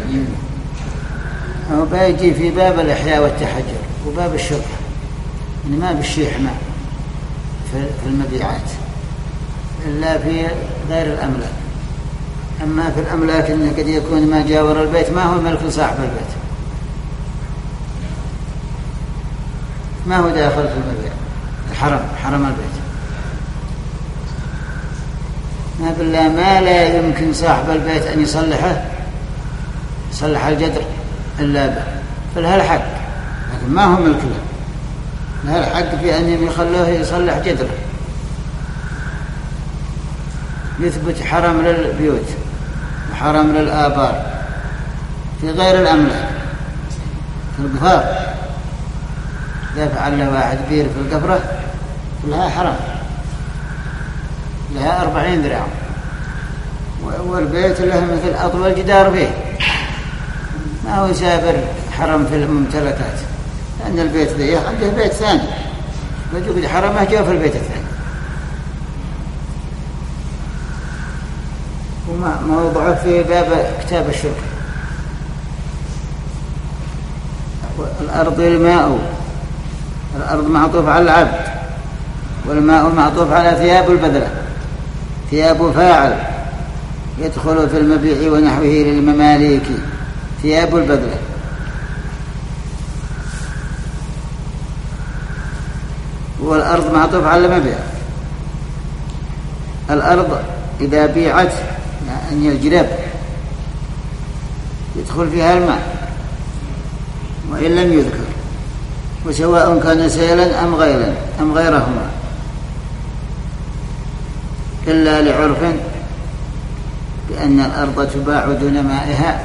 هو بيجي في باب الإحياء والتحجر وباب الشرب، يعني ما بالشيح ماء في المبيعات إلا في غير الأملاك. أما في الأملاك إنه قد يكون ما جاور البيت ما هو ملك صاحب البيت، ما هو داخل في المبيع، حرم البيت. ما بالله ما لا يمكن صاحب البيت أن يصلح الجدر إلا به، فلها الحق، لكن ما هو ملك له، لها الحق في أن يخلوه يصلح جدره. يثبت حرم للبيوت وحرم للآبار في غير الأملاك. في القفار إذا فعل له واحد بير في القفرة لها حرم، لها 40 ذراع، والبيت له مثل أطول جدار فيه، ما هو سابر حرم في الممتلكات، لأن البيت ذي عنده بيت ثاني فجوء حرمه جاء في البيت الثاني. وموضعه في باب كتاب الشرك. الأرض الماء، الأرض معطوف على العبد، والماء معطوف على ثياب البذلة، ثياب فاعل يدخل في المبيع ونحوه للمماليك، ثياب البذلة. والأرض معطوف على المبيع. الأرض إذا بيعت يعني الجلب يدخل فيها الماء وإن لم يذكر، وسواء كان سيلا أم غيلا أم غيرهما، إلا لعرف بأن الأرض تباع دون مائها.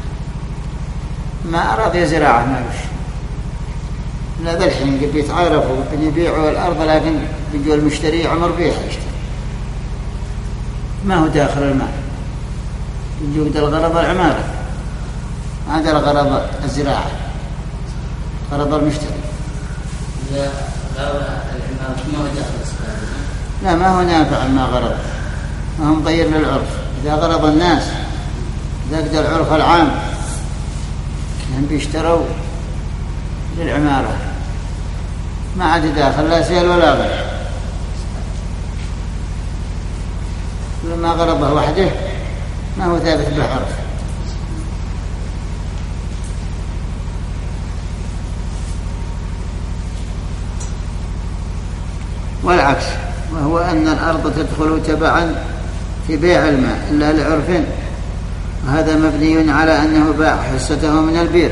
ما أراد زراعة ما بش، لا ذا الحين قد يتعارفوا أن يبيعوا الأرض، لكن بيجوا المشتري عمر بيها يشتري، ما هو داخل الماء، يوجد الغرض العمارة، هذا الغرض الزراعة، غرض المشتري. إذا غرض العمارة ما هو داخل السباب؟ لا، ما هو نافع ما غرض، ما هو مغير للعرف. إذا غرض الناس، إذا قد العرف العام كان بيشتروا للعمارة، ما عاد داخل لا سيل ولا غير. لما غرضه وحده ما هو ثابت بالعرف. والعكس، وهو أن الأرض تدخل تبعا في بيع الماء إلا لعرف، وهذا مبني على أنه باع حصته من البير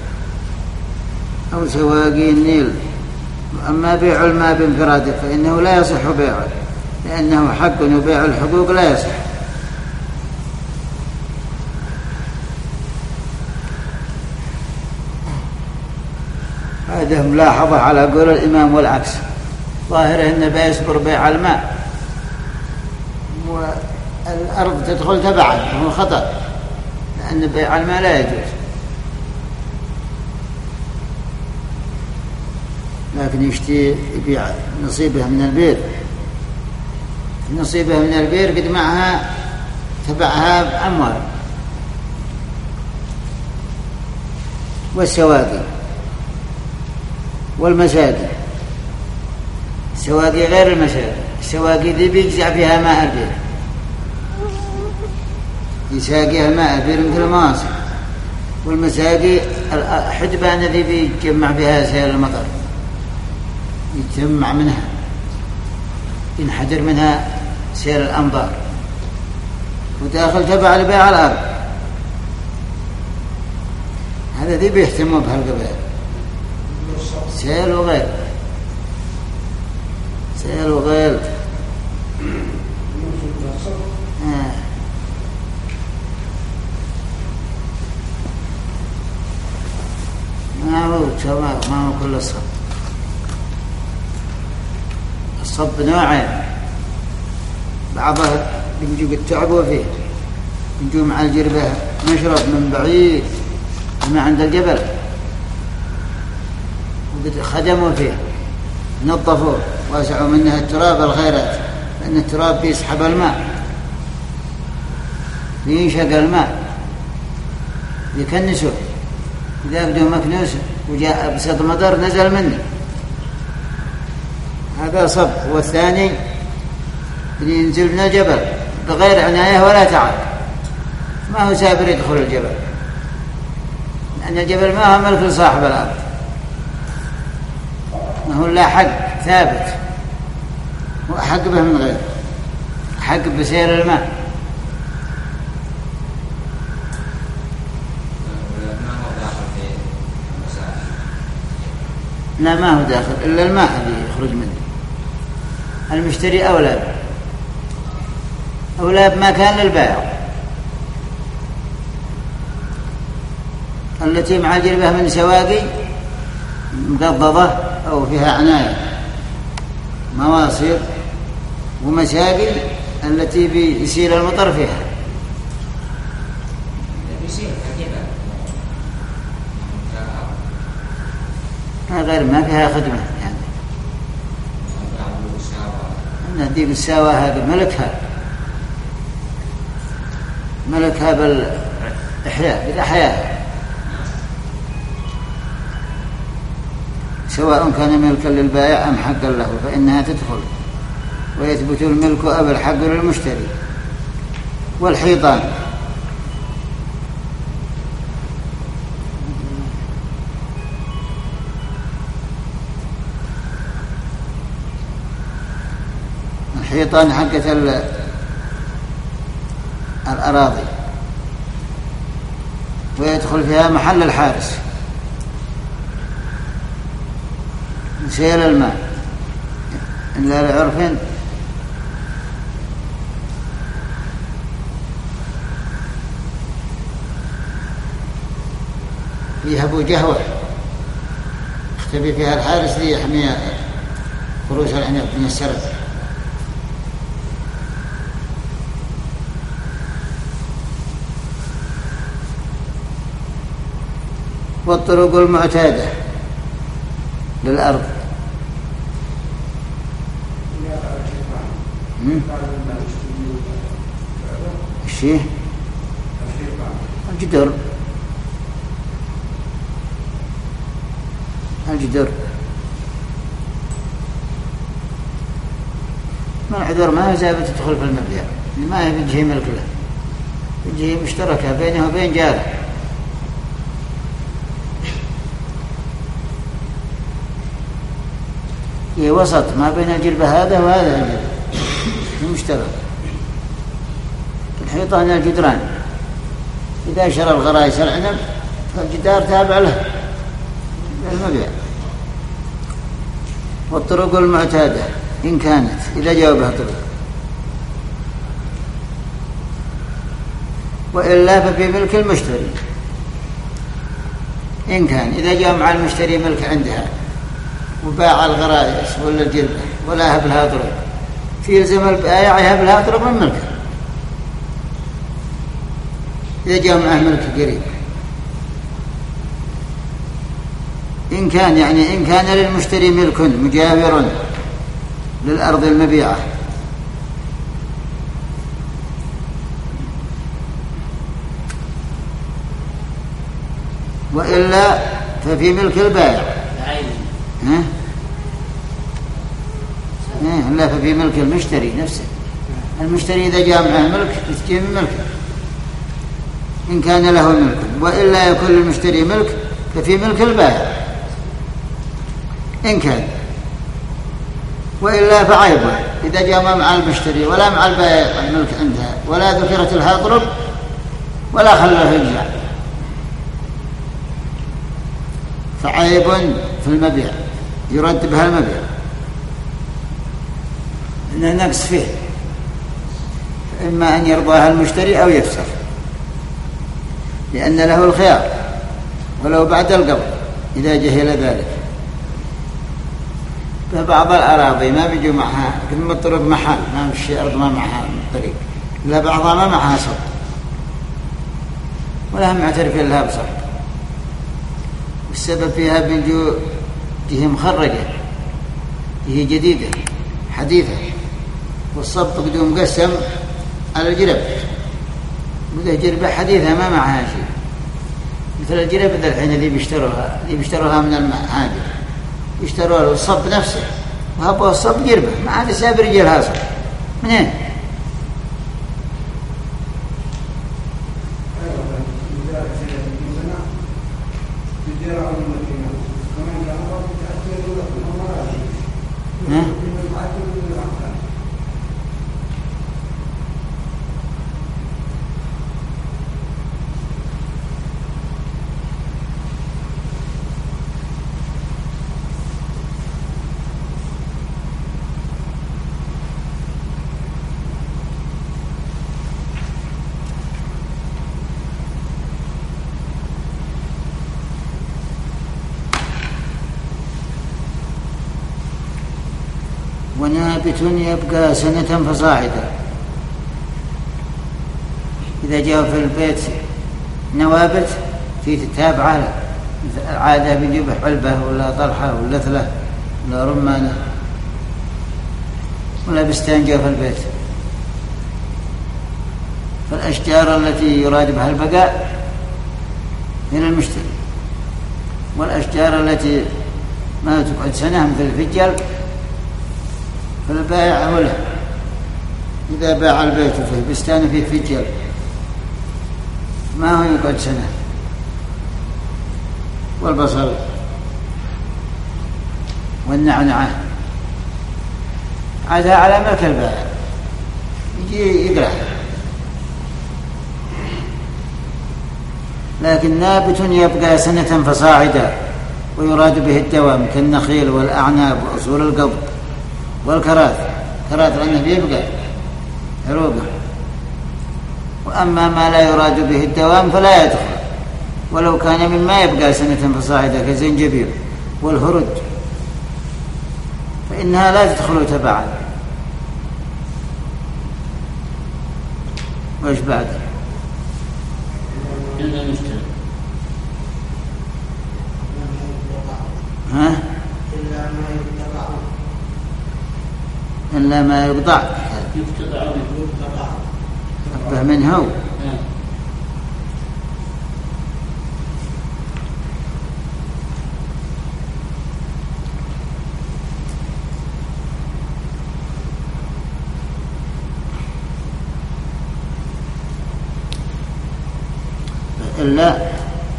أو سواقي النيل. أما بيع الماء بانفراده فإنه لا يصح بيعه، لأنه حق، وبيع الحقوق لا يصح. هذه ملاحظة على قول الإمام، والعكس ظاهره أنه بيصبر بيع الماء والأرض تدخل تبعا، وهو خطأ، لأن بيع الماء لا يجوز. لكن يبيع نصيبه من البير، نصيبه من البير قد معها تبعها أموال. والسواقي والمساقي، السواقي غير المساقي، السواقي ذي بيجزع فيها ماء البير، يساقيها ماء البير مثل المواصل. والمساقي حجبان ذي بيجمع فيها سيل المطر، يتجمع منها، ينحدر منها سير الأنظار، وداخل تبع لبيع الأرض. هذا ذي بيهتموا بهالقبائل، سيل وغير، سيل وغير. ما هو كل الصب. الصب نوعين، بعضها بنجو قد تعبوا فيه، بنجو مع الجربة نشرب من بعيد ما عند الجبل، وقد خدموا فيه، نظفوه واسعوا منها التراب الخيرات، لأن التراب بيسحب الماء، بينشق الماء. يكنسه، إذا بدون مكنوس وجاء بسط مطر نزل منه، هذا صب. والثاني اللي ينزل من الجبل بغير عناية ولا تعب، ما هو سابر يدخل الجبل، لأن الجبل ما هو ملك لصاحب الأرض، ما هو لا حق ثابت، وأحق به من غيره، حق بسير الماء. لا ما هو داخل إلا الماء اللي يخرج منه. المشتري أولى بما كان للبائع، التي مع جلبها من سواقي مقضضة أو فيها عناية، مواصير ومساقي التي بيسيل المطر فيها. غير ما فيها خدمة يعني. أن ديك الساوى هذا ملكها بالأحياء، سواء كان ملكا للبائع أم حقا له فإنها تدخل، ويثبت الملك أو الحق للمشتري. والحيطان حقة الأراضي، ويدخل فيها محل الحارس سيل الماء إلا لعرف فيها أبو جهوة اختبي فيها الحارس ليحمي خروج العنب من السرب. والطرق المعتادة للأرض الشيء الجدر ما العذر ما هي زابة تدخل في المبيع، ما هي بجهة ملك له، بجهة مشتركة بينه وبين جاره، هي وسط ما بين الجلبة هذا وهذا الجلبة المشترك. الحيطان الجدران إذا شرى الغرايس العنب فالجدار تابع له المبيع. والطرق المعتادة إن كانت إذا جاوبها طرق، وإلا ففي ملك المشتري إن كان إذا جاء مع المشتري ملك عندها وباع الغرايس ولا الجلبة ولا هب لها طرق، في يلزم البائع يهب لها طرق من ملكه إذا جاء معه ملك قريب. إن كان للمشتري ملك مجاور للأرض المبيعة، وإلا ففي ملك البائع. لا ففي ملك المشتري نفسه. المشتري إذا جاء معه ملك تجي من ملكه إن كان له ملك، وإلا يكون للمشتري ملك ففي ملك البائع إن كان. وإلا فعيبه إذا جاء مع المشتري ولا مع البائع الملك عندها ولا ذكرت لها طرق ولا خلاه يرجع، فعيب في المبيع يرد بها المبيع إن نقص فيه، إما أن يرضاها المشتري أو يفسخ، لأن له الخيار ولو بعد القبض إذا جهل ذلك. فبعض الأراضي ما بيجوا معها كلمة الطرق محل، ما مشي أرض ما معها طريق، إلا بعضها ما معها صد ولا هم معترفين لها بصد. السبب فيها بيجوا جهة مخرجة، جهة جديدة حديثة، والصبط بدون مقسم على الجرب، وده جربة حديثة ما معها شيء، مثل الجلابة الحين اللي بيشتروها من المعادن، يشتروا الصب نفسه وهبوا الصب جربه، ما عاد ساب رجال هاصل منين؟ ونابت يبقى سنة فصاعدا. إذا جاء في البيت نوابت في تتابعة عادة بيجيب علبة ولا طرحة ولا ثلة ولا رمانة ولا بستان جاء في البيت. فالأشجار التي يراد بها البقاء هي المشتري، والأشجار التي ما تقعد سنة مثل الفجل فالبائع هو له. إذا باع البيت فيه بستان فيه فجل ما هو يقعد سنة. والبصل والنعنعة عادها على ملك البائع، يجي يقرأ. لكن نابت يبقى سنة فصاعدا ويراد به الدوام كالنخيل والأعناب وأصول القبض والكراث، كراث لأنه بيبقى عروقه. وأما ما لا يراد به الدوام فلا يدخل ولو كان مما يبقى سنة فصاعدا كالزنجبيل والهرد فإنها لا تدخل تبعا. وإيش بعد؟ إلا المشتري. ها؟ إلا ما يقطع أبه منه هو. إلا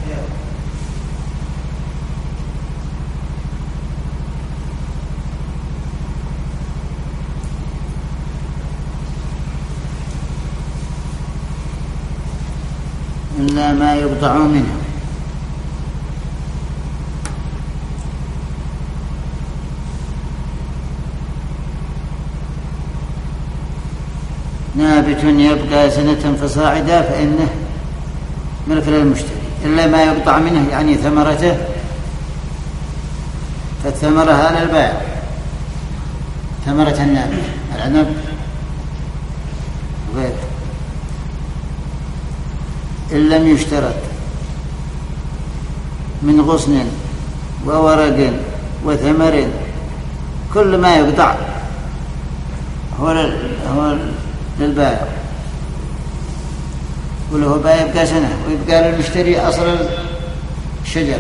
إلا ما يقطع منه. نابت يبقى سنة فصاعدا فإنه ملك للمشتري. إلا ما يقطع منه يعني ثمرته، فالثمرة على البائع، ثمرة النابت العنب غير. إن لم يشترط من غصن وورق وثمر كل ما يقطع هو للبائع، وله بائع يبقى سنة ويبقى للمشتري أصل الشجرة.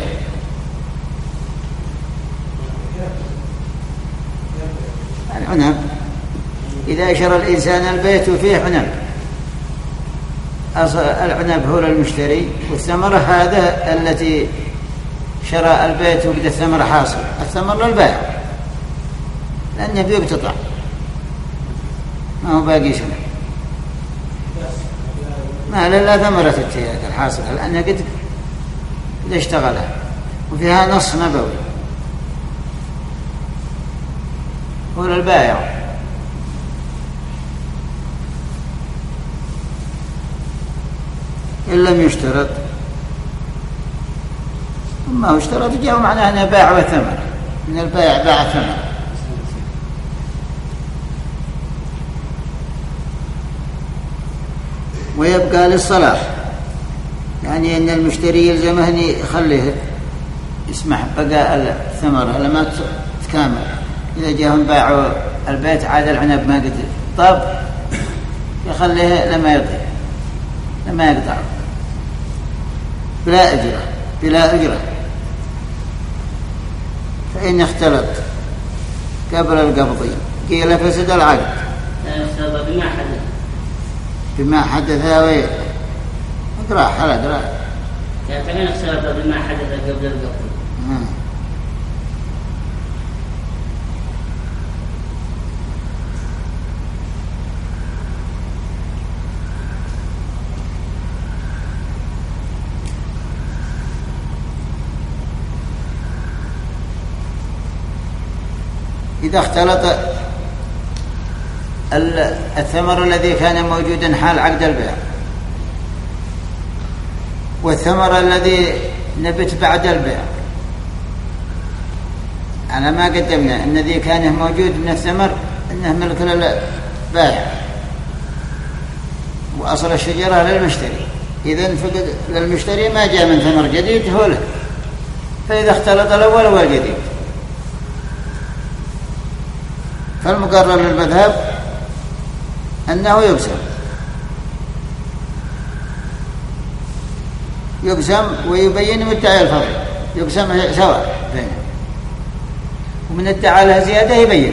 العنب إذا شرى الإنسان البيت وفيه عنب، العنب هو للمشتري، والثمرة هذا التي شرى البيت وبدأ الثمرة حاصل، الثمر للبائع لأنه بيقتطع ما هو باقي سنة، ما لا ثمرة الحاصل لأنها قد اشتغلها، وفيها نص نبوي هو للبائع. إن لم يشترط، ما هو اشترط جاء معناه أنه باع وثمر، من البائع باع ثمر. ويبقى للصلاح، يعني أن المشتري يلزمه أن يخليه يسمح بقاء الثمرة لما تكامل. إذا جاءهم باعوا البيت عاد العنب ما قد طاب يخليه لما يقطع. بلا أجرة. فإن اختلط قبل القبض قيل فسد العقد. اختلط بما حدث اقرأ حلق فإن اختلط بما حدث قبل القبض. إذا اختلط الثمر الذي كان موجودا حال عقد البيع والثمر الذي نبت بعد البيع، على ما قدمنا أن الذي كان موجود من الثمر أنه ملك للبائع وأصل الشجرة للمشتري، إذن فقد للمشتري ما جاء من ثمر جديد هو له. فإذا اختلط الأول والجديد فالمقرر للمذهب أنه يقسم ويبين مدعي الفضل، يقسم سواء بينهم، ومن ادعى لها زيادة يبين.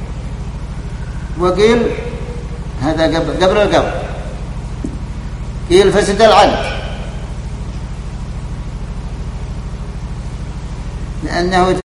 وقيل هذا قبل القبض، قيل فسد العقد لأنه